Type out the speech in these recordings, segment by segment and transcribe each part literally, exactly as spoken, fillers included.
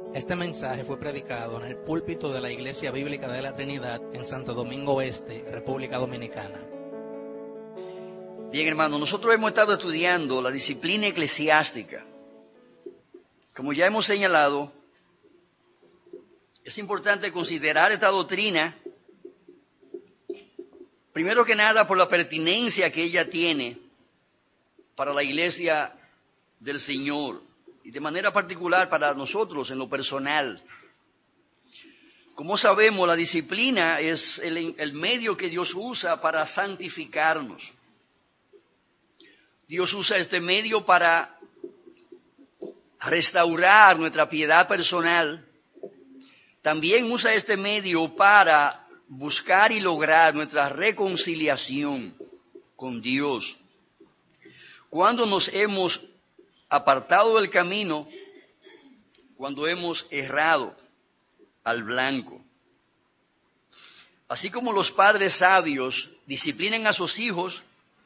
Este mensaje fue predicado en el púlpito de la Iglesia Bíblica de la Trinidad en Santo Domingo Este, República Dominicana. Bien, hermano, nosotros hemos estado estudiando la disciplina eclesiástica. Como ya hemos señalado, es importante considerar esta doctrina, primero que nada, por la pertinencia que ella tiene para la Iglesia del Señor y de manera particular para nosotros en lo personal. Como sabemos, la disciplina es el, el medio que Dios usa para santificarnos. Dios usa este medio para restaurar nuestra piedad personal. También usa este medio para buscar y lograr nuestra reconciliación con Dios. Cuando nos hemos apartado del camino, cuando hemos errado al blanco. Así como los padres sabios disciplinan a sus hijos,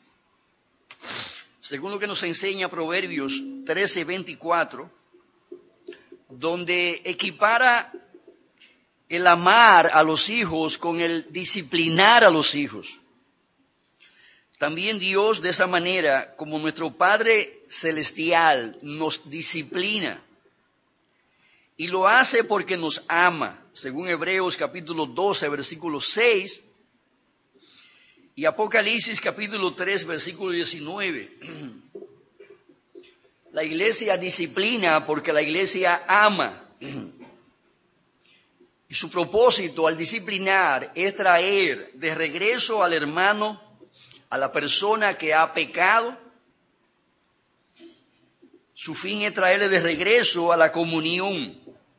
según lo que nos enseña Proverbios trece veinticuatro, donde equipara el amar a los hijos con el disciplinar a los hijos. También Dios, de esa manera, como nuestro Padre Celestial, nos disciplina. Y lo hace porque nos ama, según Hebreos capítulo doce, versículo seis, y Apocalipsis capítulo tres, versículo diecinueve. La iglesia disciplina porque la iglesia ama. Y su propósito al disciplinar es traer de regreso al hermano, a la persona que ha pecado. Su fin es traerle de regreso a la comunión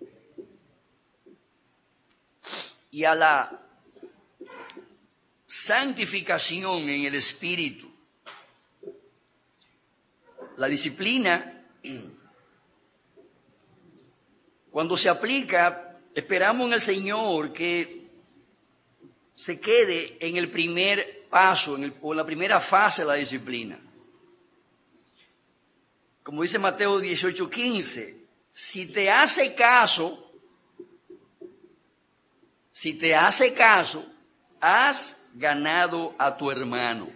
y a la santificación en el Espíritu. La disciplina, cuando se aplica, esperamos en el Señor que se quede en el primer paso, en, el, o en la primera fase de la disciplina. Como dice Mateo dieciocho quince, si te hace caso, si te hace caso, has ganado a tu hermano.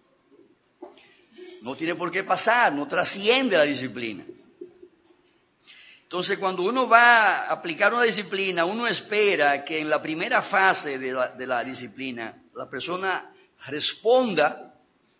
No tiene por qué pasar, no trasciende la disciplina. Entonces, cuando uno va a aplicar una disciplina, uno espera que en la primera fase de la, de la disciplina, la persona responda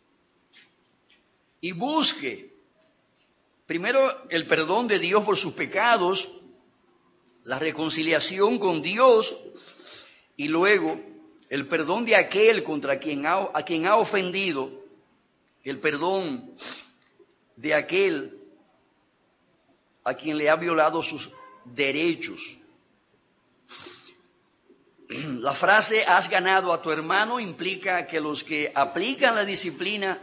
y busque primero el perdón de Dios por sus pecados, la reconciliación con Dios y luego el perdón de aquel contra quien ha, a quien ha ofendido, el perdón de aquel a quien le ha violado sus derechos. La frase "has ganado a tu hermano" implica que los que aplican la disciplina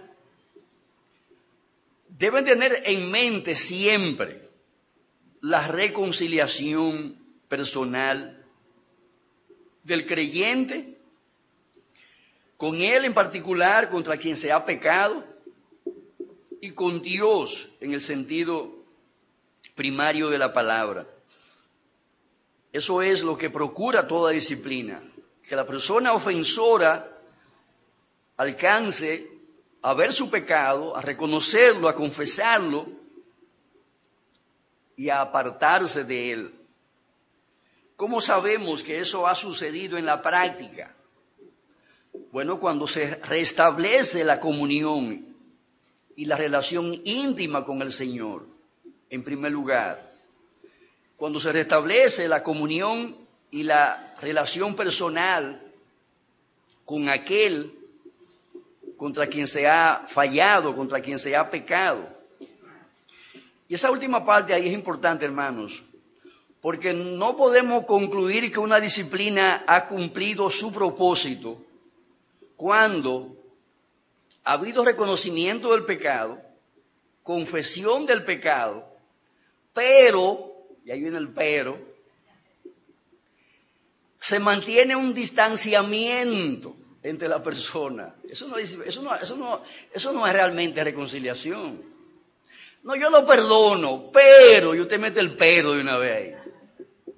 deben tener en mente siempre la reconciliación personal del creyente con él en particular, contra quien se ha pecado, y con Dios en el sentido primario de la palabra. Eso es lo que procura toda disciplina, que la persona ofensora alcance a ver su pecado, a reconocerlo, a confesarlo y a apartarse de él. ¿Cómo sabemos que eso ha sucedido en la práctica? Bueno, cuando se restablece la comunión y la relación íntima con el Señor, en primer lugar. Cuando se restablece la comunión y la relación personal con aquel contra quien se ha fallado, contra quien se ha pecado. Y esa última parte ahí es importante, hermanos, porque no podemos concluir que una disciplina ha cumplido su propósito cuando ha habido reconocimiento del pecado, confesión del pecado, pero, y ahí viene el pero, se mantiene un distanciamiento entre la persona. Eso no, eso no, eso no, eso no es realmente reconciliación. No, yo lo perdono, pero, y usted mete el pero de una vez ahí.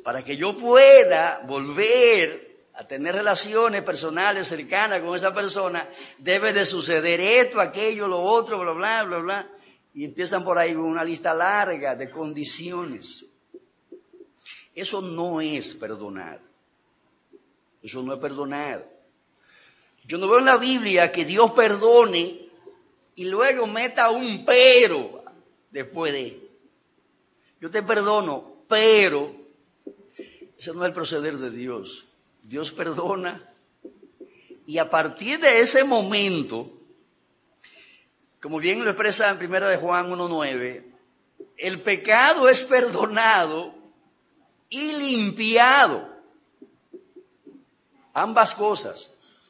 para que yo pueda volver a tener relaciones personales cercanas con esa persona, debe de suceder esto, aquello, lo otro, bla, bla, bla, bla. Y empiezan por ahí una lista larga de condiciones. Eso no es perdonar. Eso no es perdonar. Yo no veo en la Biblia que Dios perdone y luego meta un pero después de. Yo te perdono, pero ese no es el proceder de Dios. Dios perdona y a partir de ese momento, como bien lo expresa en primera de Juan uno nueve, el pecado es perdonado y limpiado. Ambas cosas.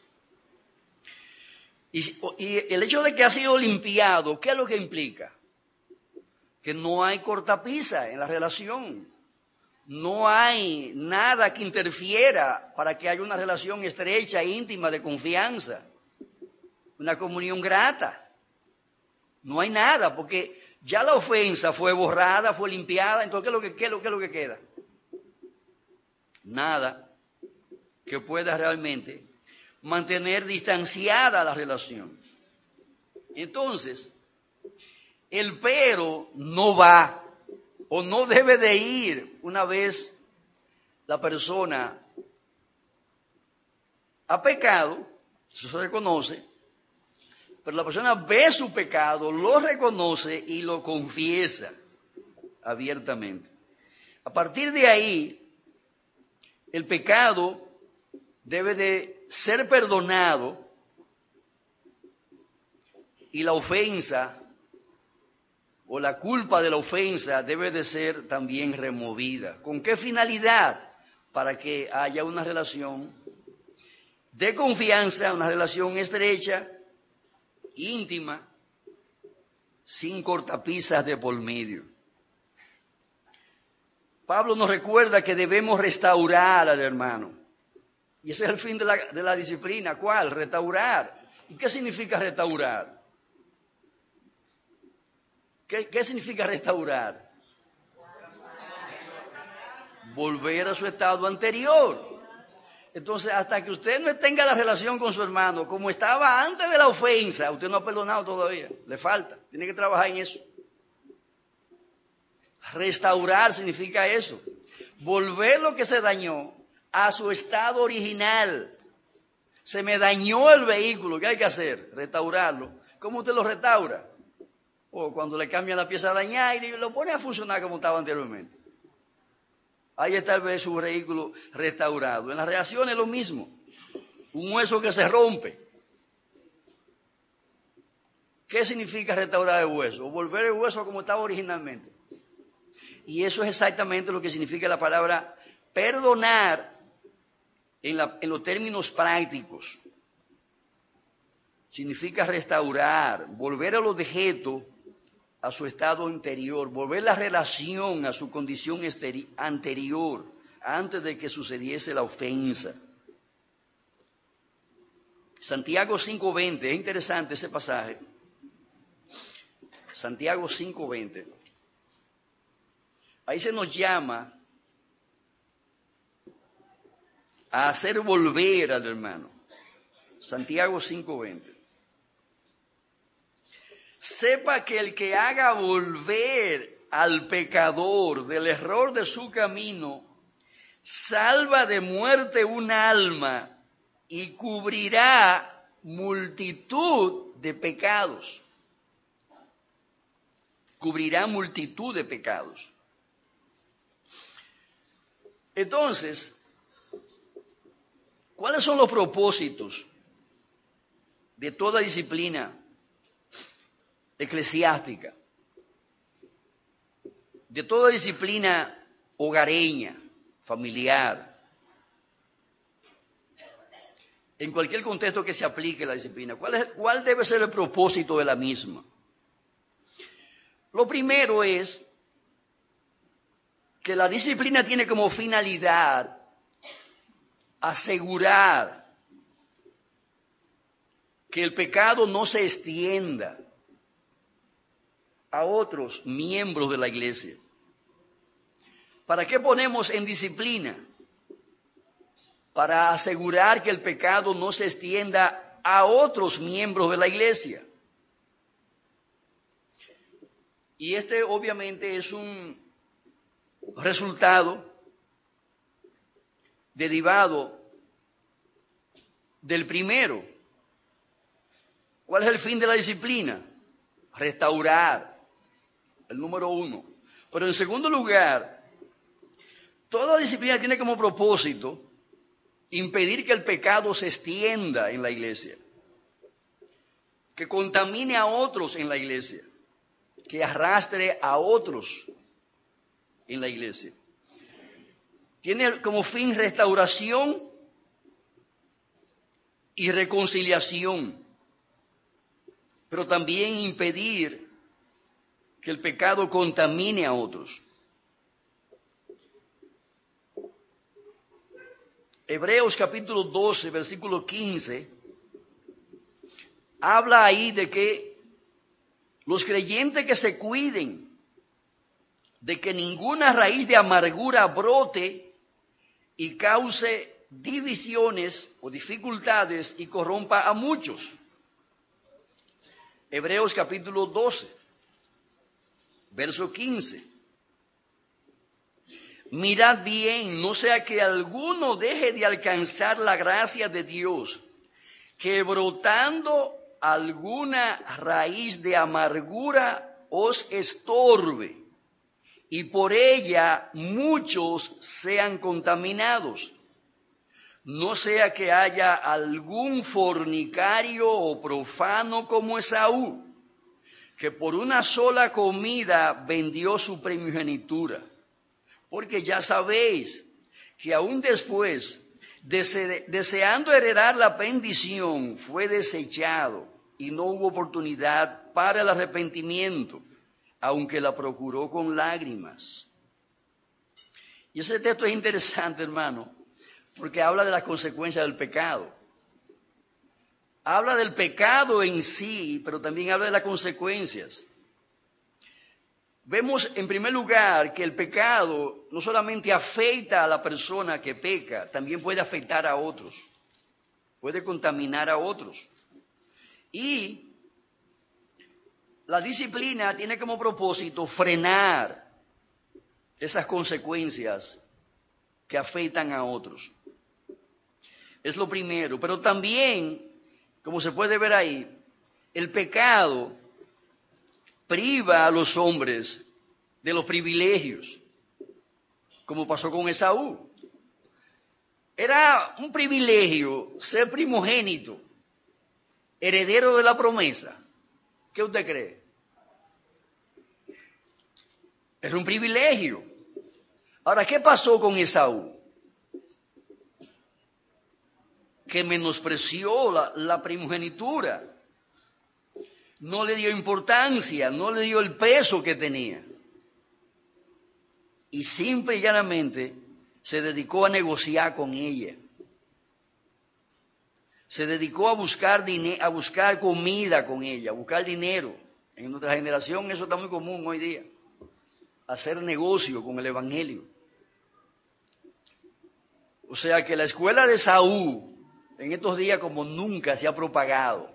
Y, y el hecho de que ha sido limpiado, ¿qué es lo que implica? Que no hay cortapisa en la relación. No hay nada que interfiera para que haya una relación estrecha, íntima, de confianza. Una comunión grata. No hay nada, porque ya la ofensa fue borrada, fue limpiada. Entonces, ¿qué es lo que, qué es lo, qué es lo que queda? Nada que pueda realmente mantener distanciada la relación. Entonces, el pero no va o no debe de ir una vez la persona ha pecado, eso se reconoce, pero la persona ve su pecado, lo reconoce y lo confiesa abiertamente. A partir de ahí, el pecado debe de ser perdonado y la ofensa o la culpa de la ofensa debe de ser también removida. ¿Con qué finalidad? Para que haya una relación de confianza, una relación estrecha, íntima, sin cortapisas de por medio. Pablo nos recuerda que debemos restaurar al hermano. Y ese es el fin de la, de la disciplina. ¿Cuál? Restaurar. ¿Y qué significa restaurar? ¿Qué, qué significa restaurar? Volver a su estado anterior. Entonces, hasta que usted no tenga la relación con su hermano como estaba antes de la ofensa, usted no ha perdonado todavía. Le falta. Tiene que trabajar en eso. Restaurar significa eso. Volver lo que se dañó a su estado original. Se me dañó el vehículo, ¿qué hay que hacer? Restaurarlo. ¿Cómo usted lo restaura? O cuando le cambian la pieza dañada y lo pone a funcionar como estaba anteriormente. Ahí está el su vehículo restaurado. En las reacciones es lo mismo. Un hueso que se rompe. ¿Qué significa restaurar el hueso? Volver el hueso como estaba originalmente. Y eso es exactamente lo que significa la palabra perdonar en, la, en los términos prácticos. Significa restaurar, volver al objeto a su estado interior, volver la relación a su condición esteri- anterior, antes de que sucediese la ofensa. Santiago cinco veinte, es interesante ese pasaje. Santiago cinco veinte. Ahí se nos llama a hacer volver al hermano. Santiago cinco veinte. Sepa que el que haga volver al pecador del error de su camino, salva de muerte un alma y cubrirá multitud de pecados. Cubrirá multitud de pecados. Entonces, ¿cuáles son los propósitos de toda disciplina eclesiástica? De toda disciplina hogareña, familiar, en cualquier contexto que se aplique la disciplina. ¿Cuál es, cuál debe ser el propósito de la misma? Lo primero es que la disciplina tiene como finalidad asegurar que el pecado no se extienda a otros miembros de la iglesia. ¿Para qué ponemos en disciplina? Para asegurar que el pecado no se extienda a otros miembros de la iglesia. Y este obviamente es un resultado derivado del primero. ¿Cuál es el fin de la disciplina? Restaurar, el número uno. Pero en segundo lugar, toda disciplina tiene como propósito impedir que el pecado se extienda en la iglesia, que contamine a otros en la iglesia, que arrastre a otros en la iglesia. Tiene como fin restauración y reconciliación, pero también impedir que el pecado contamine a otros. Hebreos capítulo doce, versículo quince, habla ahí de que los creyentes que se cuiden de que ninguna raíz de amargura brote y cause divisiones o dificultades y corrompa a muchos. Hebreos capítulo doce, verso quince. Mirad bien, no sea que alguno deje de alcanzar la gracia de Dios, que brotando alguna raíz de amargura os estorbe, y por ella muchos sean contaminados. No sea que haya algún fornicario o profano como Esaú, que por una sola comida vendió su primogenitura. Porque ya sabéis que aún después, dese, deseando heredar la bendición, fue desechado y no hubo oportunidad para el arrepentimiento, aunque la procuró con lágrimas. Y ese texto es interesante, hermano, porque habla de las consecuencias del pecado. Habla del pecado en sí, pero también habla de las consecuencias. Vemos en primer lugar que el pecado no solamente afecta a la persona que peca, también puede afectar a otros, puede contaminar a otros. Y la disciplina tiene como propósito frenar esas consecuencias que afectan a otros. Es lo primero, pero también, como se puede ver ahí, el pecado priva a los hombres de los privilegios, como pasó con Esaú. Era un privilegio ser primogénito, heredero de la promesa. ¿Qué usted cree? Era un privilegio. Ahora, ¿qué pasó con Esaú? Que menospreció la, la primogenitura. No le dio importancia, no le dio el peso que tenía. Y simple y llanamente se dedicó a negociar con ella. Se dedicó a buscar, dine- a buscar comida con ella, a buscar dinero. En nuestra generación eso está muy común hoy día. Hacer negocio con el evangelio. O sea que la escuela de Saúl en estos días como nunca se ha propagado.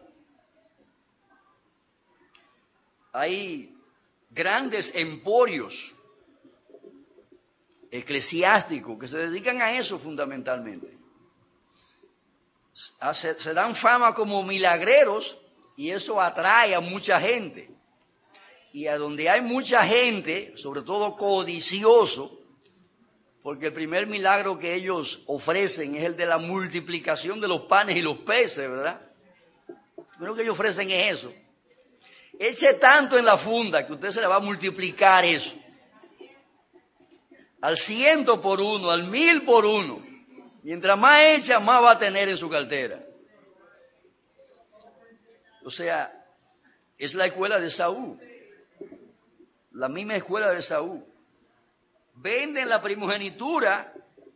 Hay grandes emporios eclesiásticos que se dedican a eso fundamentalmente. Se, se dan fama como milagreros y eso atrae a mucha gente. Y a donde hay mucha gente, sobre todo codicioso, porque el primer milagro que ellos ofrecen es el de la multiplicación de los panes y los peces, ¿verdad? Lo primero que ellos ofrecen es eso. Eche tanto en la funda que usted se le va a multiplicar eso. Al ciento por uno, al mil por uno. Mientras más echa, más va a tener en su cartera. O sea, es la escuela de Saúl. La misma escuela de Saúl. Venden la primogenitura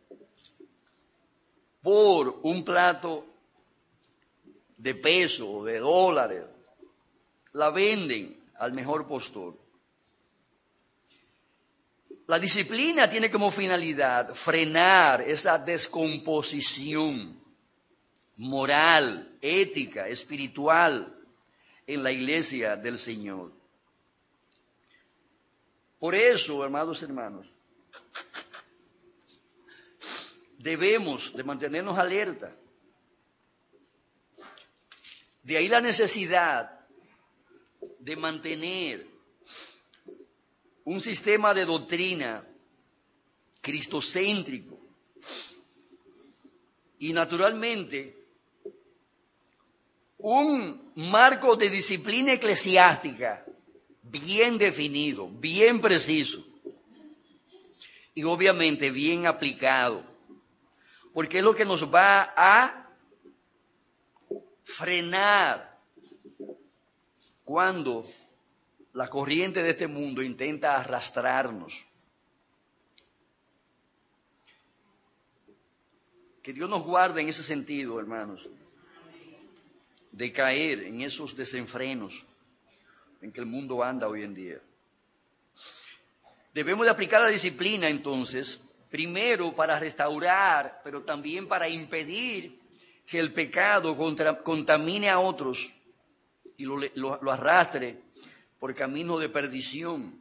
por un plato de peso, de dólares. La venden al mejor postor. La disciplina tiene como finalidad frenar esa descomposición moral, ética, espiritual en la iglesia del Señor. Por eso, hermanos y hermanos, debemos de mantenernos alerta. De ahí la necesidad de mantener un sistema de doctrina cristocéntrico y naturalmente un marco de disciplina eclesiástica bien definido, bien preciso y obviamente bien aplicado, porque es lo que nos va a frenar cuando la corriente de este mundo intenta arrastrarnos. Que Dios nos guarde en ese sentido, hermanos, de caer en esos desenfrenos en que el mundo anda hoy en día. Debemos de aplicar la disciplina entonces, primero para restaurar, pero también para impedir que el pecado contra, contamine a otros y lo, lo, lo arrastre por camino de perdición.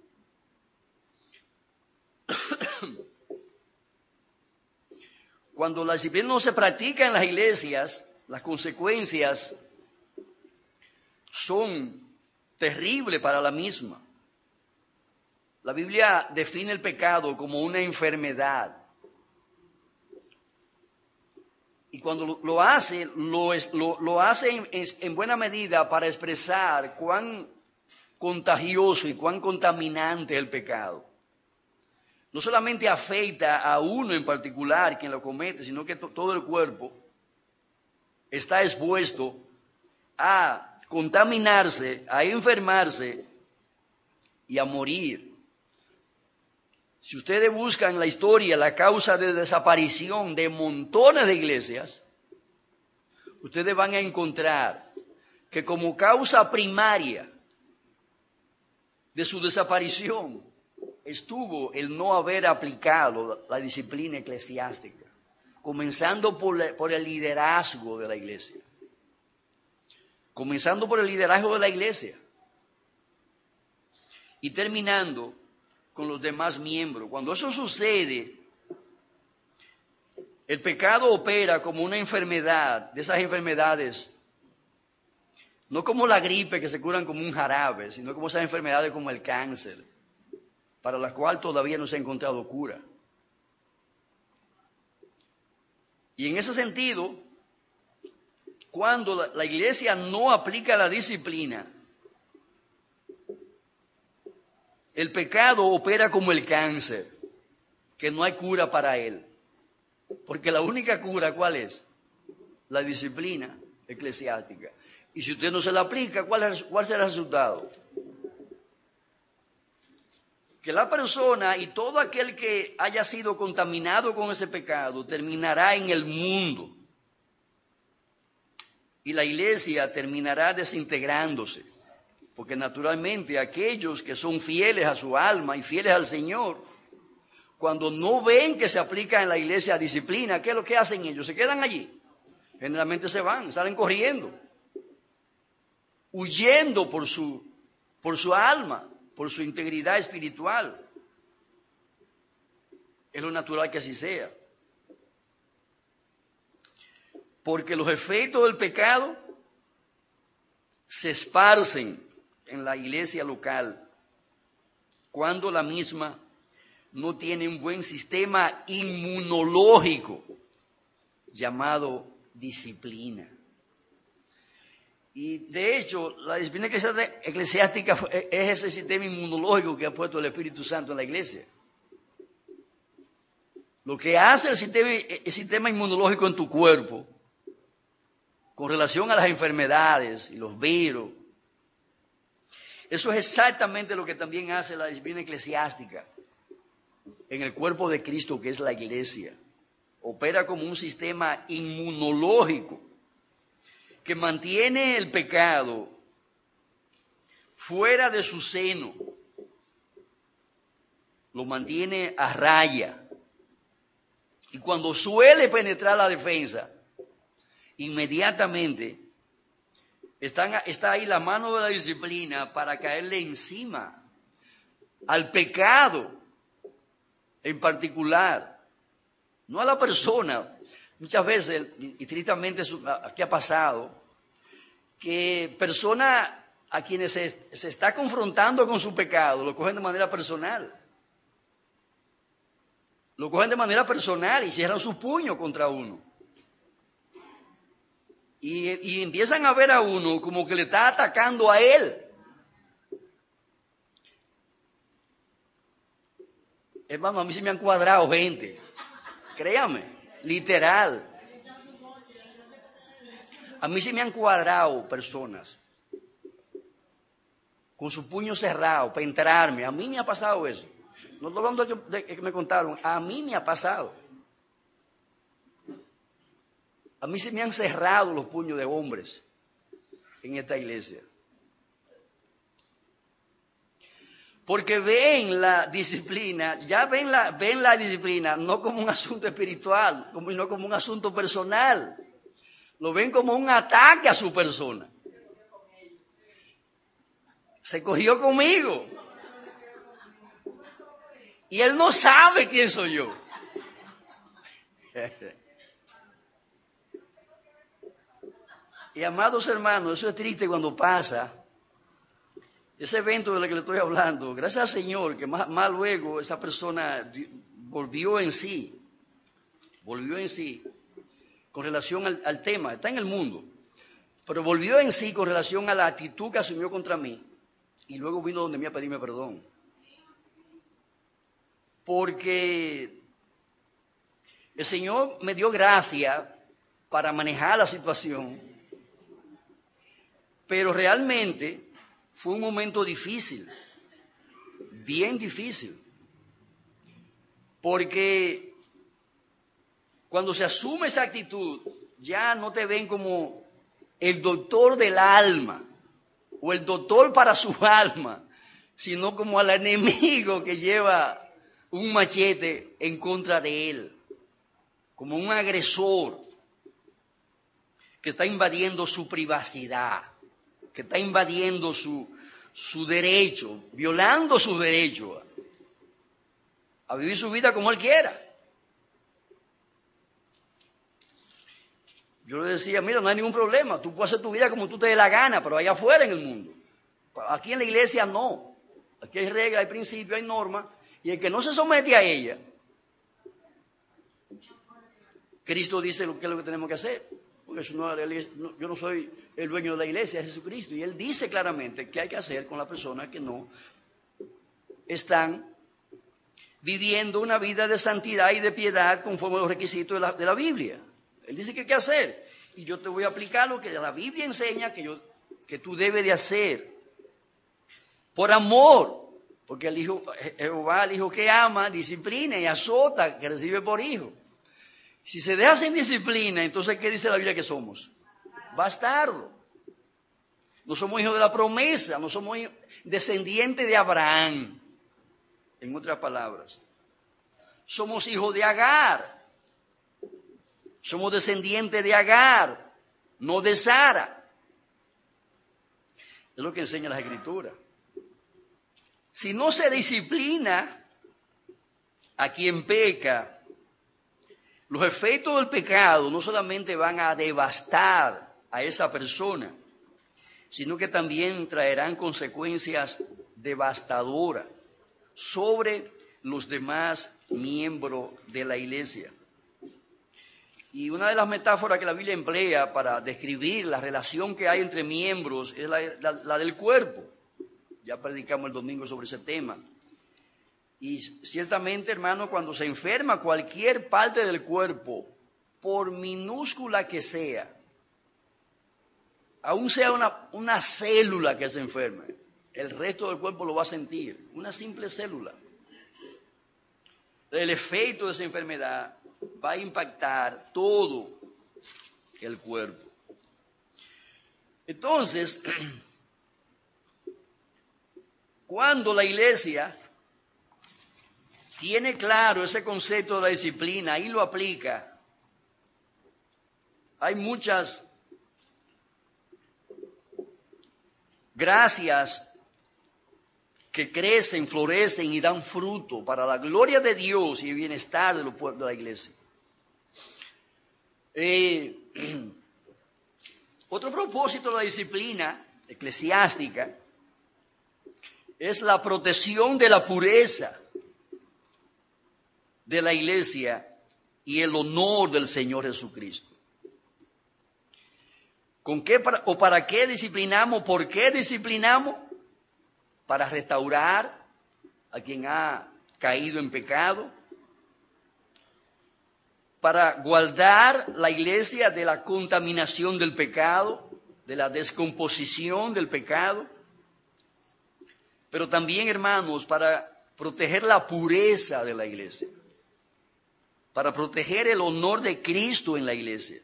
Cuando la disciplina no se practica en las iglesias, las consecuencias son terribles para la misma. La Biblia define el pecado como una enfermedad. Y cuando lo, lo hace, lo, lo, lo hace en, en buena medida para expresar cuán contagioso y cuán contaminante es el pecado. No solamente afecta a uno en particular quien lo comete, sino que to, todo el cuerpo está expuesto a contaminarse, a enfermarse y a morir. Si ustedes buscan en la historia la causa de desaparición de montones de iglesias, ustedes van a encontrar que como causa primaria de su desaparición estuvo el no haber aplicado la disciplina eclesiástica, comenzando por, la, por el liderazgo de la iglesia. Comenzando por el liderazgo de la iglesia y terminando con los demás miembros. Cuando eso sucede, el pecado opera como una enfermedad, de esas enfermedades, no como la gripe que se curan como un jarabe, sino como esas enfermedades como el cáncer, para las cuales todavía no se ha encontrado cura. Y en ese sentido, cuando la, la iglesia no aplica la disciplina, el pecado opera como el cáncer, que no hay cura para él. Porque la única cura, ¿cuál es? La disciplina eclesiástica. Y si usted no se la aplica, ¿cuál, es, cuál será el resultado? Que la persona y todo aquel que haya sido contaminado con ese pecado terminará en el mundo. Y la iglesia terminará desintegrándose. Porque naturalmente aquellos que son fieles a su alma y fieles al Señor, cuando no ven que se aplica en la iglesia disciplina, ¿qué es lo que hacen ellos? Se quedan allí. Generalmente se van, salen corriendo, huyendo por su, por su alma, por su integridad espiritual. Es lo natural que así sea. Porque los efectos del pecado se esparcen en la iglesia local cuando la misma no tiene un buen sistema inmunológico llamado disciplina. Y de hecho, la disciplina eclesiástica es ese sistema inmunológico que ha puesto el Espíritu Santo en la iglesia. Lo que hace el sistema, el sistema inmunológico en tu cuerpo con relación a las enfermedades y los virus, eso es exactamente lo que también hace la disciplina eclesiástica en el cuerpo de Cristo, que es la iglesia. Opera como un sistema inmunológico que mantiene el pecado fuera de su seno lo mantiene a raya. Y cuando suele penetrar la defensa, inmediatamente están, está ahí la mano de la disciplina para caerle encima al pecado en particular, no a la persona. Muchas veces, y tristemente aquí ha pasado, que personas a quienes se, se está confrontando con su pecado lo cogen de manera personal. Lo cogen de manera personal y cierran su puño contra uno. Y, y empiezan a ver a uno como que le está atacando a él. Hermano, a mí se me han cuadrado gente. Créame, literal. A mí se me han cuadrado personas con su puño cerrado para entrarme. A mí me ha pasado eso. No estoy hablando de que me contaron. A mí me ha pasado. A mí se me han cerrado los puños de hombres en esta iglesia. Porque ven la disciplina, ya ven la, ven la disciplina no como un asunto espiritual, como, no como un asunto personal. Lo ven como un ataque a su persona. Se cogió conmigo. Y él no sabe quién soy yo. Y amados hermanos, eso es triste cuando pasa. Ese evento del que le estoy hablando, gracias al Señor, que más, más luego esa persona volvió en sí, volvió en sí con relación al, al tema, está en el mundo, pero volvió en sí con relación a la actitud que asumió contra mí y luego vino donde mí a pedirme perdón. Porque el Señor me dio gracia para manejar la situación, pero realmente fue un momento difícil, bien difícil, porque cuando se asume esa actitud, ya no te ven como el doctor del alma o el doctor para su alma, sino como al enemigo que lleva un machete en contra de él, como un agresor que está invadiendo su privacidad, que está invadiendo su, su derecho, violando su derecho a vivir su vida como él quiera. Yo le decía, mira, no hay ningún problema, tú puedes hacer tu vida como tú te dé la gana, pero allá afuera en el mundo. Aquí en la iglesia no. Aquí hay reglas, hay principios, hay normas, y el que no se somete a ella, Cristo dice lo que es lo que tenemos que hacer. Porque eso no, yo no soy el dueño de la iglesia, es Jesucristo. Y Él dice claramente qué hay que hacer con las personas que no están viviendo una vida de santidad y de piedad conforme a los requisitos de la, de la Biblia. Él dice que hay que hacer. Y yo te voy a aplicar lo que la Biblia enseña que, yo, que tú debes de hacer. Por amor. Porque el hijo, Jehová, el hijo que ama, disciplina y azota, que recibe por hijo. Si se deja sin disciplina, entonces ¿qué dice la Biblia que somos? Bastardo. No somos hijos de la promesa, no somos descendientes de Abraham. En otras palabras, somos hijos de Agar. Somos descendientes de Agar, no de Sara. Es lo que enseña la Escritura. Si no se disciplina a quien peca, los efectos del pecado no solamente van a devastar a esa persona, sino que también traerán consecuencias devastadoras sobre los demás miembros de la iglesia. Y una de las metáforas que la Biblia emplea para describir la relación que hay entre miembros es la, la, la del cuerpo. Ya predicamos el domingo sobre ese tema. Y ciertamente, hermano, cuando se enferma cualquier parte del cuerpo, por minúscula que sea, aun sea una, una célula que se enferme, el resto del cuerpo lo va a sentir, una simple célula. El efecto de esa enfermedad va a impactar todo el cuerpo. Entonces, cuando la iglesia tiene claro ese concepto de la disciplina y lo aplica, hay muchas gracias que crecen, florecen y dan fruto para la gloria de Dios y el bienestar de los pueblos de la iglesia. Eh, otro propósito de la disciplina eclesiástica es la protección de la pureza de la iglesia y el honor del Señor Jesucristo. ¿Con qué para, o para qué disciplinamos? ¿Por qué disciplinamos? Para restaurar a quien ha caído en pecado, para guardar la iglesia de la contaminación del pecado, de la descomposición del pecado, pero también, hermanos, para proteger la pureza de la iglesia, para proteger el honor de Cristo en la iglesia.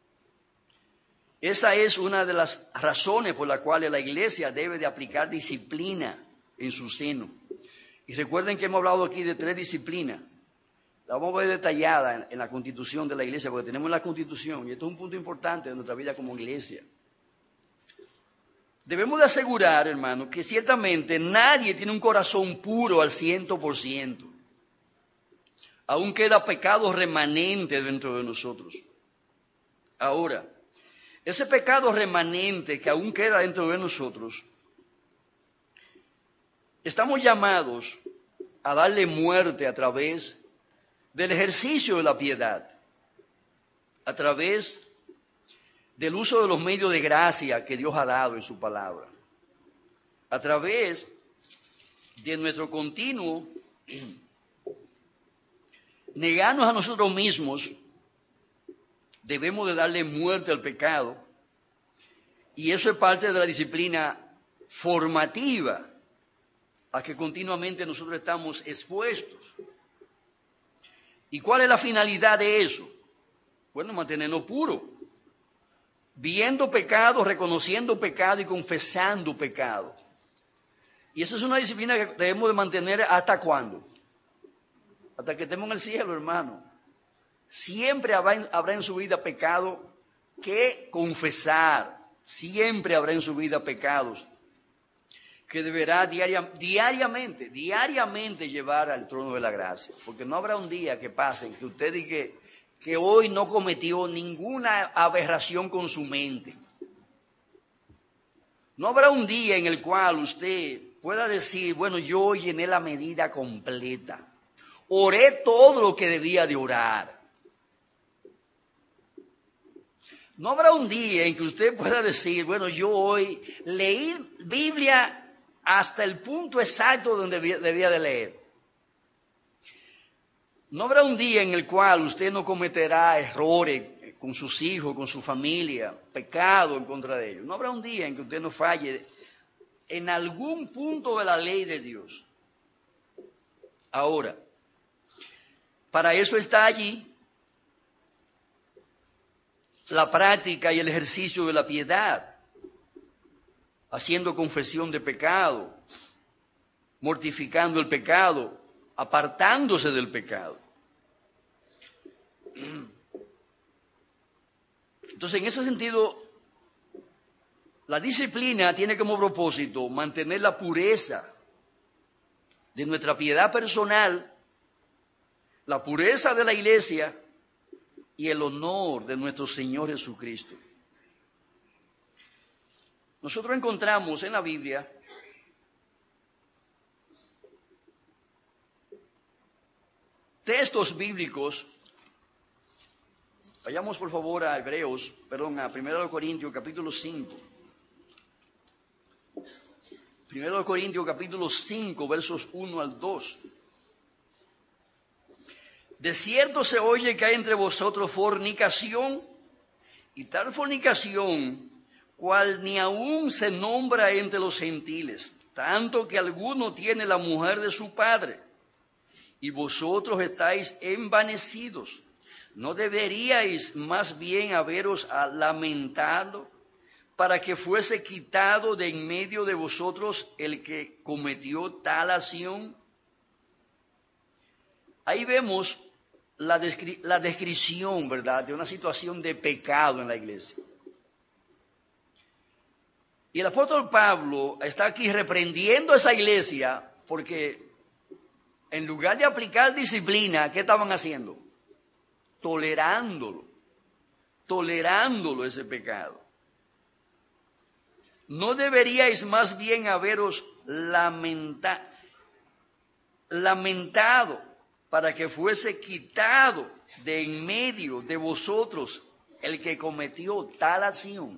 Esa es una de las razones por las cuales la iglesia debe de aplicar disciplina en su seno. Y recuerden que hemos hablado aquí de tres disciplinas. La vamos a ver detallada en, en la constitución de la iglesia, porque tenemos la constitución, y esto es un punto importante de nuestra vida como iglesia. Debemos de asegurar, hermano, que ciertamente nadie tiene un corazón puro al ciento por ciento. Aún queda pecado remanente dentro de nosotros. Ahora, ese pecado remanente que aún queda dentro de nosotros, estamos llamados a darle muerte a través del ejercicio de la piedad, a través del uso de los medios de gracia que Dios ha dado en su palabra, a través de nuestro continuo negarnos a nosotros mismos. Debemos de darle muerte al pecado, y eso es parte de la disciplina formativa a que continuamente nosotros estamos expuestos. ¿Y cuál es la finalidad de eso? Bueno, mantenernos puros, viendo pecado, reconociendo pecado y confesando pecado. Y esa es una disciplina que debemos de mantener ¿hasta cuándo? Hasta que estemos en el cielo, hermano. Siempre habrá, habrá en su vida pecado que confesar. Siempre habrá en su vida pecados que deberá diaria, diariamente, diariamente llevar al trono de la gracia. Porque no habrá un día que pase en que usted diga que, que hoy no cometió ninguna aberración con su mente. No habrá un día en el cual usted pueda decir, bueno, yo llené la medida completa. Oré todo lo que debía de orar. No habrá un día en que usted pueda decir, bueno, yo hoy leí Biblia hasta el punto exacto donde debía de leer. No habrá un día en el cual usted no cometerá errores con sus hijos, con su familia, pecado en contra de ellos. No habrá un día en que usted no falle en algún punto de la ley de Dios. Ahora, para eso está allí la práctica y el ejercicio de la piedad, haciendo confesión de pecado, mortificando el pecado, apartándose del pecado. Entonces, en ese sentido, la disciplina tiene como propósito mantener la pureza de nuestra piedad personal, la pureza de la iglesia y el honor de nuestro Señor Jesucristo. Nosotros encontramos en la Biblia textos bíblicos. Vayamos por favor a Hebreos, perdón, a primero de Corintios capítulo cinco. primero de Corintios capítulo cinco, versos uno al dos. De cierto se oye que hay entre vosotros fornicación, y tal fornicación cual ni aún se nombra entre los gentiles, tanto que alguno tiene la mujer de su padre, y vosotros estáis envanecidos. ¿No deberíais más bien haberos lamentado para que fuese quitado de en medio de vosotros el que cometió tal acción? Ahí vemos la, descri- la descripción, ¿verdad?, de una situación de pecado en la iglesia. Y el apóstol Pablo está aquí reprendiendo a esa iglesia porque en lugar de aplicar disciplina, ¿qué estaban haciendo? Tolerándolo, tolerándolo ese pecado. ¿No deberíais más bien haberos lamenta- lamentado para que fuese quitado de en medio de vosotros el que cometió tal acción?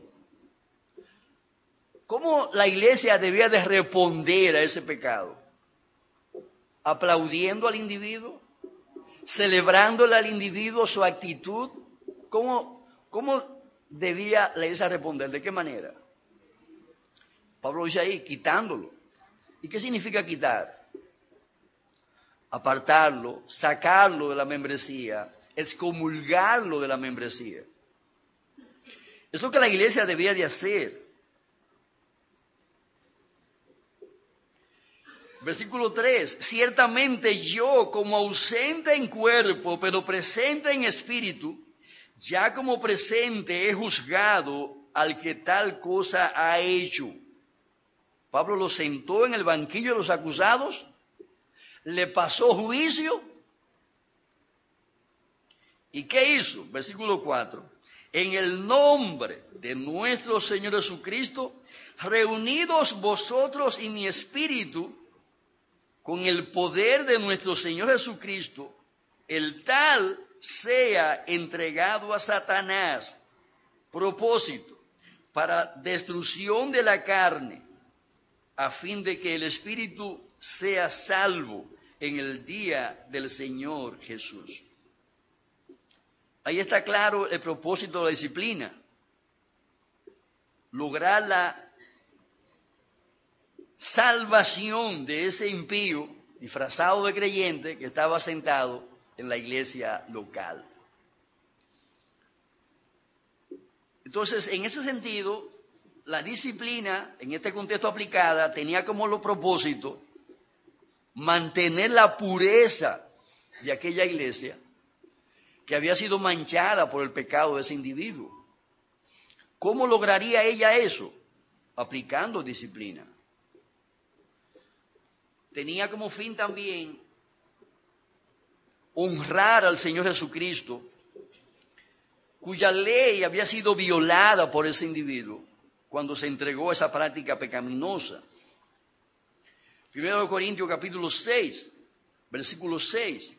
¿Cómo la iglesia debía de responder a ese pecado? ¿Aplaudiendo al individuo? ¿Celebrándole al individuo su actitud? ¿Cómo, cómo debía la iglesia responder? ¿De qué manera? Pablo dice ahí, quitándolo. ¿Y qué significa quitar? Apartarlo, sacarlo de la membresía, excomulgarlo de la membresía. Es lo que la iglesia debía de hacer. Versículo tres, ciertamente yo como ausente en cuerpo, pero presente en espíritu, ya como presente he juzgado al que tal cosa ha hecho. Pablo lo sentó en el banquillo de los acusados, le pasó juicio. ¿Y qué hizo? Versículo cuatro, en el nombre de nuestro Señor Jesucristo, reunidos vosotros y mi espíritu, con el poder de nuestro Señor Jesucristo, el tal sea entregado a Satanás, propósito, para destrucción de la carne, a fin de que el espíritu sea salvo en el día del Señor Jesús. Ahí está claro el propósito de la disciplina, lograr la salvación de ese impío disfrazado de creyente que estaba sentado en la iglesia local. Entonces, en ese sentido, la disciplina, en este contexto aplicada, tenía como lo propósito mantener la pureza de aquella iglesia que había sido manchada por el pecado de ese individuo. ¿Cómo lograría ella eso? Aplicando disciplina. Tenía como fin también honrar al Señor Jesucristo, cuya ley había sido violada por ese individuo cuando se entregó a esa práctica pecaminosa. Primero de Corintios capítulo seis, versículo seis.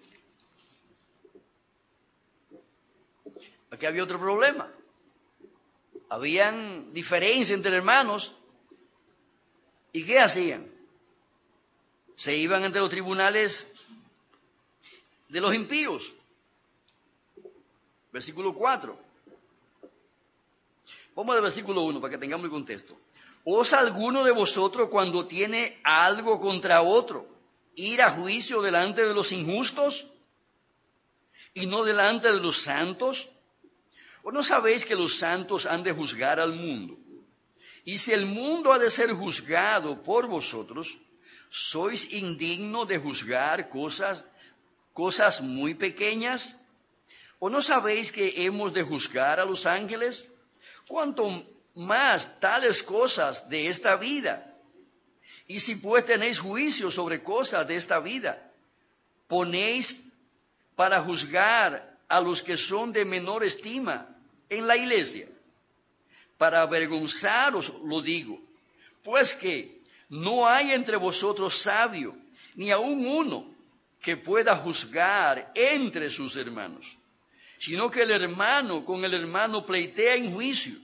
Aquí había otro problema. Habían diferencias entre hermanos. ¿Y qué hacían? Se iban entre los tribunales de los impíos. Versículo cuatro. Vamos al versículo uno para que tengamos el contexto. ¿Osa alguno de vosotros cuando tiene algo contra otro ir a juicio delante de los injustos y no delante de los santos? ¿O no sabéis que los santos han de juzgar al mundo? Y si el mundo ha de ser juzgado por vosotros, ¿sois indignos de juzgar cosas, cosas muy pequeñas? ¿O no sabéis que hemos de juzgar a los ángeles? Cuanto más tales cosas de esta vida. Y si pues tenéis juicio sobre cosas de esta vida, ponéis para juzgar a los que son de menor estima en la iglesia. Para avergonzaros lo digo, pues que no hay entre vosotros sabio, ni aun uno que pueda juzgar entre sus hermanos, sino que el hermano con el hermano pleitea en juicio.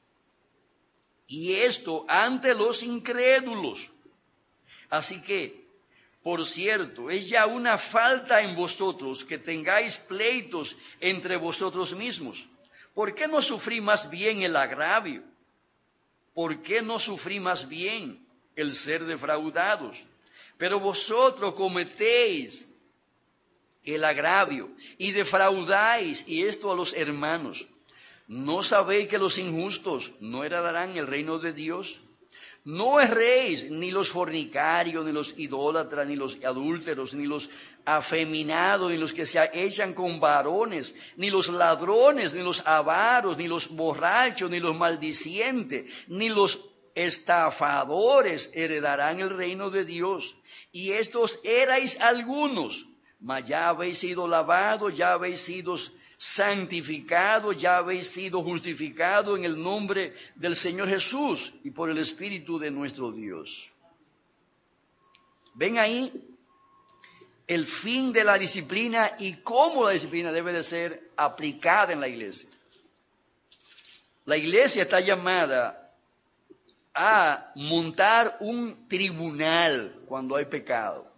Y esto ante los incrédulos. Así que, por cierto, es ya una falta en vosotros que tengáis pleitos entre vosotros mismos. ¿Por qué no sufrí más bien el agravio? ¿Por qué no sufrí más bien el ser defraudados? Pero vosotros cometéis el agravio y defraudáis, y esto a los hermanos. ¿No sabéis que los injustos no heredarán el reino de Dios? No erréis, ni los fornicarios, ni los idólatras, ni los adúlteros, ni los afeminados, ni los que se echan con varones, ni los ladrones, ni los avaros, ni los borrachos, ni los maldicientes, ni los estafadores heredarán el reino de Dios. Y estos erais algunos, mas ya habéis sido lavados, ya habéis sido santificados, ya habéis sido justificados en el nombre del Señor Jesús y por el Espíritu de nuestro Dios. Ven ahí el fin de la disciplina y cómo la disciplina debe de ser aplicada en la iglesia. La iglesia está llamada a montar un tribunal cuando hay pecado.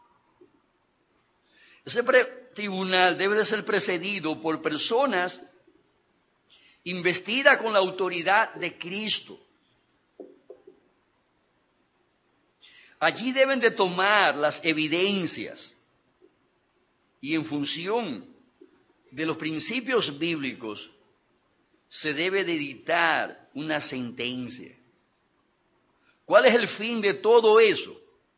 Ese pre- tribunal debe de ser precedido por personas investidas con la autoridad de Cristo. Allí deben de tomar las evidencias y en función de los principios bíblicos se debe de dictar una sentencia. ¿Cuál es el fin de todo eso?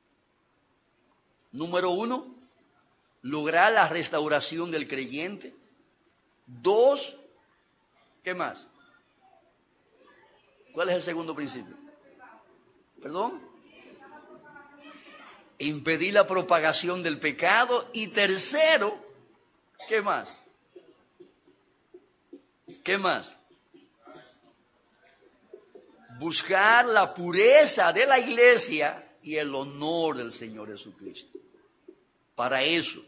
Número uno, lograr la restauración del creyente. Dos, ¿qué más? ¿Cuál es el segundo principio? ¿Perdón? Impedir la propagación del pecado. Y tercero, ¿qué más? ¿Qué más? Buscar la pureza de la iglesia y el honor del Señor Jesucristo. Para eso.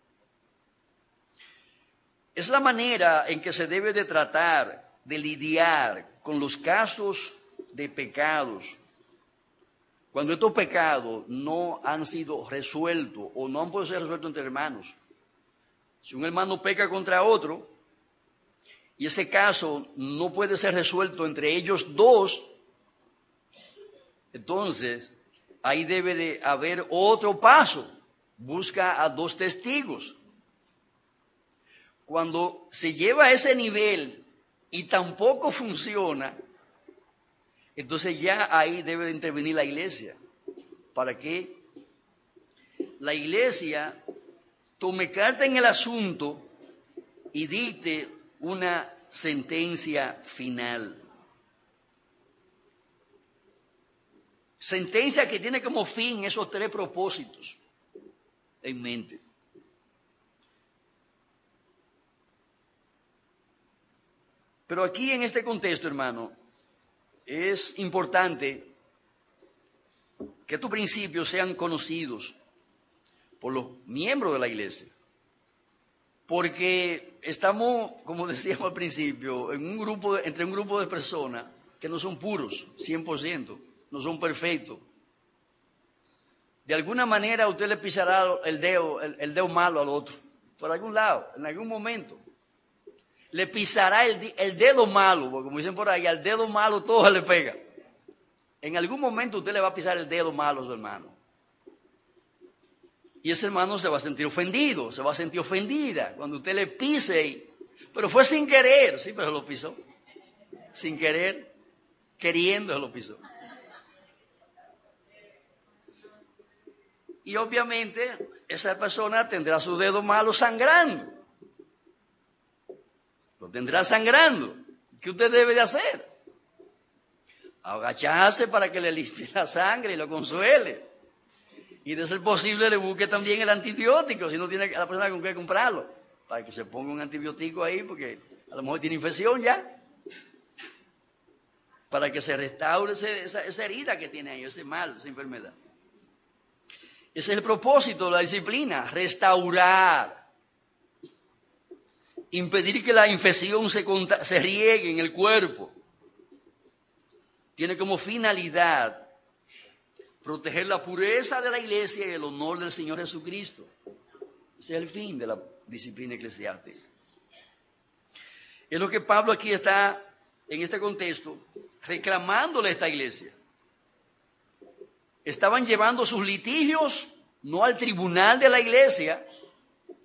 Es la manera en que se debe de tratar, de lidiar con los casos de pecados. Cuando estos pecados no han sido resueltos o no han podido ser resueltos entre hermanos. Si un hermano peca contra otro y ese caso no puede ser resuelto entre ellos dos, entonces ahí debe de haber otro paso. Busca a dos testigos. Cuando se lleva a ese nivel y tampoco funciona, entonces ya ahí debe de intervenir la iglesia, para que la iglesia tome carta en el asunto y dicte una sentencia final. Sentencia que tiene como fin esos tres propósitos en mente. Pero aquí en este contexto, hermano, es importante que estos principios sean conocidos por los miembros de la iglesia. Porque estamos, como decíamos al principio, en un grupo de, entre un grupo de personas que no son puros, cien por ciento, no son perfectos. De alguna manera usted le pisará el dedo, el, el dedo malo al otro, por algún lado, en algún momento. Le pisará el, el dedo malo, porque como dicen por ahí, al dedo malo todo se le pega. En algún momento usted le va a pisar el dedo malo a su hermano. Y ese hermano se va a sentir ofendido, se va a sentir ofendida cuando usted le pise. Pero fue sin querer, sí, pero lo pisó. Sin querer, queriendo lo pisó. Y obviamente esa persona tendrá su dedo malo sangrando. Lo tendrá sangrando. ¿Qué usted debe de hacer? Agacharse para que le limpie la sangre y lo consuele. Y de ser posible le busque también el antibiótico, si no tiene a la persona con qué comprarlo. Para que se ponga un antibiótico ahí, porque a lo mejor tiene infección ya. Para que se restaure ese, esa, esa herida que tiene ahí, ese mal, esa enfermedad. Ese es el propósito de la disciplina, restaurar. Impedir que la infección se, se riegue en el cuerpo. Tiene como finalidad proteger la pureza de la iglesia y el honor del Señor Jesucristo. Ese es el fin de la disciplina eclesiástica. Es lo que Pablo aquí está, en este contexto, reclamándole a esta iglesia. Estaban llevando sus litigios no al tribunal de la iglesia,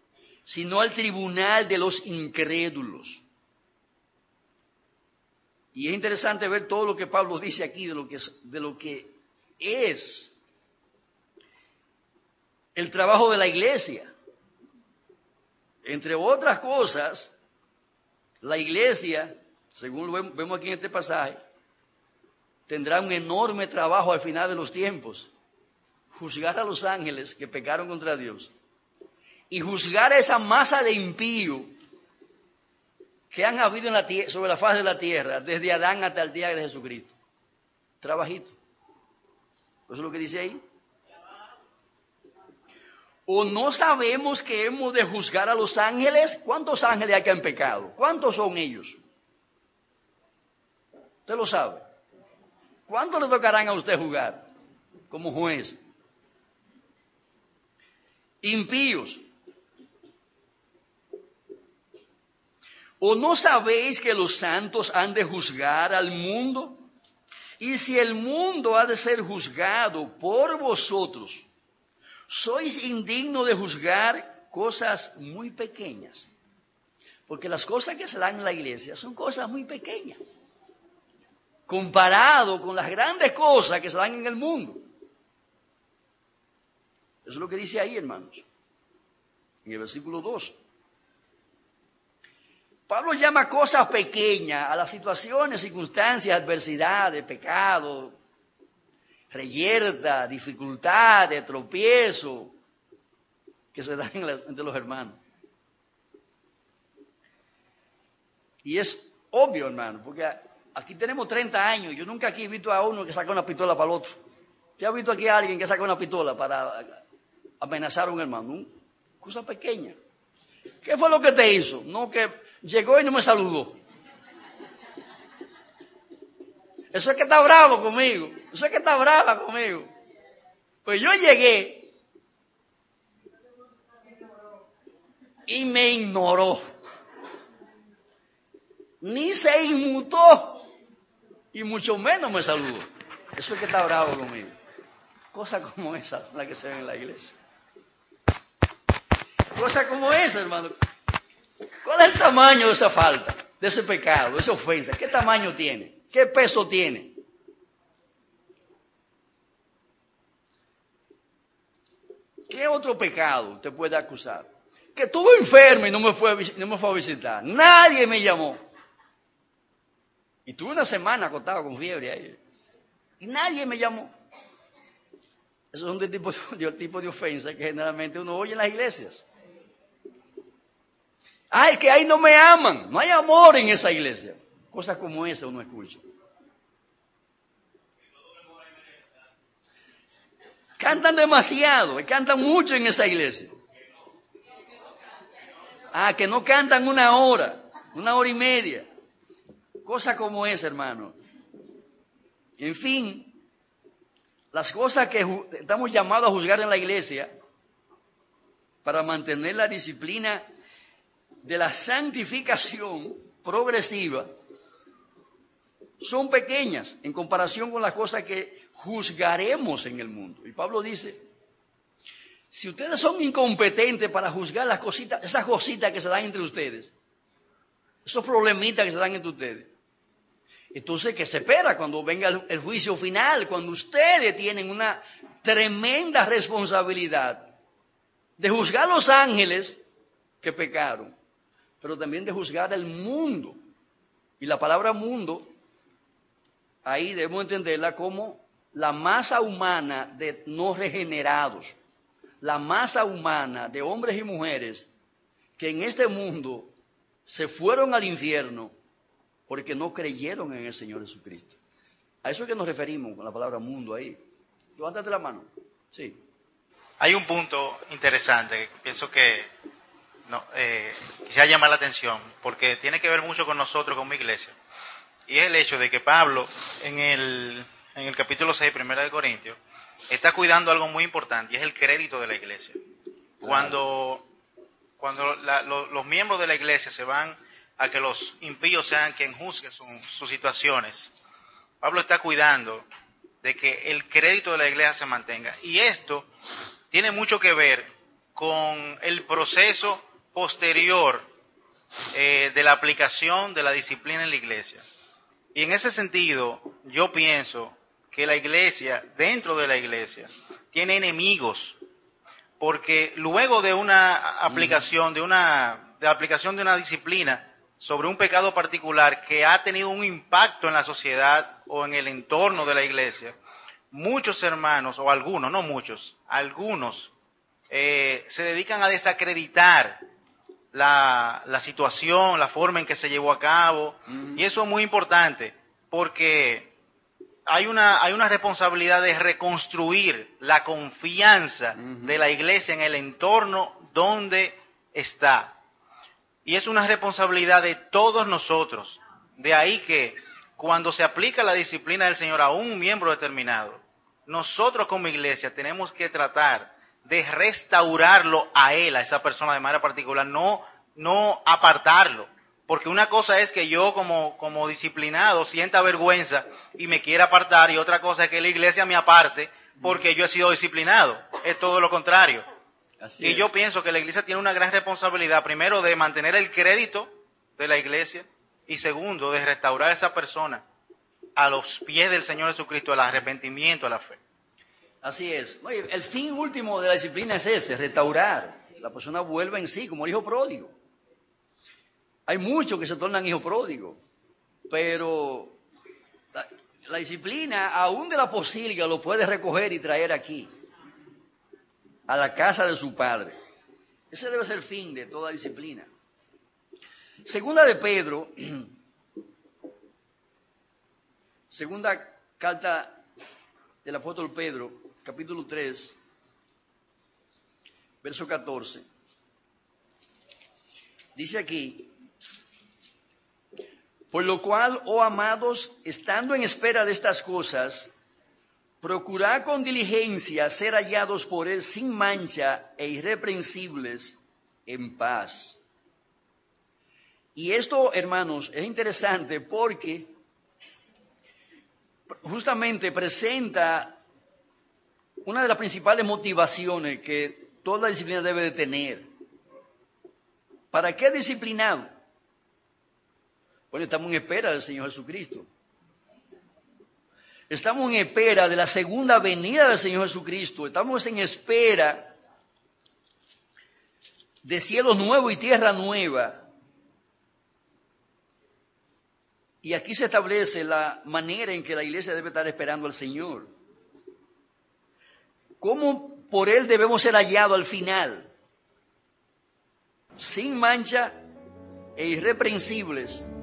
sino al tribunal de los incrédulos. Y es interesante ver todo lo que Pablo dice aquí de lo que es, de lo que es el trabajo de la iglesia. Entre otras cosas, la iglesia, según lo vemos aquí en este pasaje, tendrá un enorme trabajo al final de los tiempos. Juzgar a los ángeles que pecaron contra Dios y juzgar a esa masa de impíos que han habido en la tierra, sobre la faz de la tierra desde Adán hasta el día de Jesucristo. Trabajito. Eso es lo que dice ahí. ¿O no sabemos que hemos de juzgar a los ángeles? ¿Cuántos ángeles hay que han pecado? ¿Cuántos son ellos? Usted lo sabe. ¿Cuántos le tocarán a usted juzgar como juez? Impíos. ¿O no sabéis que los santos han de juzgar al mundo? Y si el mundo ha de ser juzgado por vosotros, sois indignos de juzgar cosas muy pequeñas. Porque las cosas que se dan en la iglesia son cosas muy pequeñas, comparado con las grandes cosas que se dan en el mundo. Eso es lo que dice ahí, hermanos, en el versículo dos. Pablo llama cosas pequeñas a las situaciones, circunstancias, adversidades, pecado, reyerta, dificultades, tropiezo que se dan entre los hermanos. Y es obvio, hermano, porque aquí tenemos treinta años. Yo nunca aquí he visto a uno que saca una pistola para el otro. ¿Usted ha visto aquí a alguien que saca una pistola para amenazar a un hermano? Una cosa pequeña. ¿Qué fue lo que te hizo? No, que llegó y no me saludó. Eso es que está bravo conmigo. Eso es que está brava conmigo. Pues yo llegué y me ignoró. Ni se inmutó y mucho menos me saludó. Eso es que está bravo conmigo. Cosas como esa, la que se ven en la iglesia. Cosas como esa, hermano. ¿Cuál es el tamaño de esa falta, de ese pecado, de esa ofensa? ¿Qué tamaño tiene? ¿Qué peso tiene? ¿Qué otro pecado te puede acusar? Que estuve enfermo y no me fue a, no me fue a visitar. Nadie me llamó. Y tuve una semana acostado con fiebre ahí. Y nadie me llamó. Esos son de tipo de, tipo de ofensa que generalmente uno oye en las iglesias. Ay, que ahí no me aman. No hay amor en esa iglesia. Cosas como esa uno escucha. Cantan demasiado, y cantan mucho en esa iglesia. Ah, que no cantan una hora, una hora y media. Cosas como esa, hermano. En fin, las cosas que estamos llamados a juzgar en la iglesia para mantener la disciplina de la santificación progresiva son pequeñas en comparación con las cosas que juzgaremos en el mundo. Y Pablo dice, si ustedes son incompetentes para juzgar las cositas, esas cositas que se dan entre ustedes, esos problemitas que se dan entre ustedes, entonces, ¿qué se espera cuando venga el, el juicio final? Cuando ustedes tienen una tremenda responsabilidad de juzgar a los ángeles que pecaron, pero también de juzgar al mundo. Y la palabra mundo, ahí debemos entenderla como la masa humana de no regenerados, la masa humana de hombres y mujeres que en este mundo se fueron al infierno porque no creyeron en el Señor Jesucristo. A eso es que nos referimos con la palabra mundo ahí. Levántate la mano. Sí. Hay un punto interesante que pienso que no, eh, quisiera llamar la atención porque tiene que ver mucho con nosotros como iglesia. Y es el hecho de que Pablo en el, en el capítulo seis, primera de Corintios, está cuidando algo muy importante y es el crédito de la iglesia. Cuando, cuando la, lo, los miembros de la iglesia se van a que los impíos sean quien juzgue su, sus situaciones, Pablo está cuidando de que el crédito de la iglesia se mantenga. Y esto tiene mucho que ver con el proceso posterior eh, de la aplicación de la disciplina en la iglesia. Y en ese sentido, yo pienso que la iglesia, dentro de la iglesia, tiene enemigos, porque luego de una aplicación, de una, de la aplicación de una disciplina sobre un pecado particular que ha tenido un impacto en la sociedad o en el entorno de la iglesia, muchos hermanos, o algunos, no muchos, algunos, eh, se dedican a desacreditar La, la situación, la forma en que se llevó a cabo, mm. y eso es muy importante, porque hay una, hay una responsabilidad de reconstruir la confianza mm-hmm. de la iglesia en el entorno donde está, y es una responsabilidad de todos nosotros. De ahí que cuando se aplica la disciplina del Señor a un miembro determinado, nosotros como iglesia tenemos que tratar de restaurarlo a él, a esa persona de manera particular, no, no apartarlo. Porque una cosa es que yo como, como disciplinado sienta vergüenza y me quiera apartar, y otra cosa es que la iglesia me aparte porque yo he sido disciplinado. Es todo lo contrario. Así y es. Yo pienso que la iglesia tiene una gran responsabilidad, primero de mantener el crédito de la iglesia, y segundo, de restaurar a esa persona a los pies del Señor Jesucristo, al arrepentimiento, a la fe. Así es. Oye, el fin último de la disciplina es ese, restaurar. La persona vuelve en sí, como el hijo pródigo. Hay muchos que se tornan hijos pródigos, pero la, la disciplina, aún de la posilga, lo puede recoger y traer aquí, a la casa de su padre. Ese debe ser el fin de toda disciplina. Segunda de Pedro, segunda carta del apóstol Pedro, capítulo tres, verso catorce. Dice aquí: por lo cual, oh amados, estando en espera de estas cosas, procurad con diligencia ser hallados por él sin mancha e irreprensibles en paz. Y esto, hermanos, es interesante porque justamente presenta una de las principales motivaciones que toda disciplina debe de tener. ¿Para qué disciplinado? Bueno, estamos en espera del Señor Jesucristo. Estamos en espera de la segunda venida del Señor Jesucristo. Estamos en espera de cielos nuevos y tierra nueva. Y aquí se establece la manera en que la iglesia debe estar esperando al Señor. ¿Cómo por Él debemos ser hallados al final? Sin mancha e irreprensibles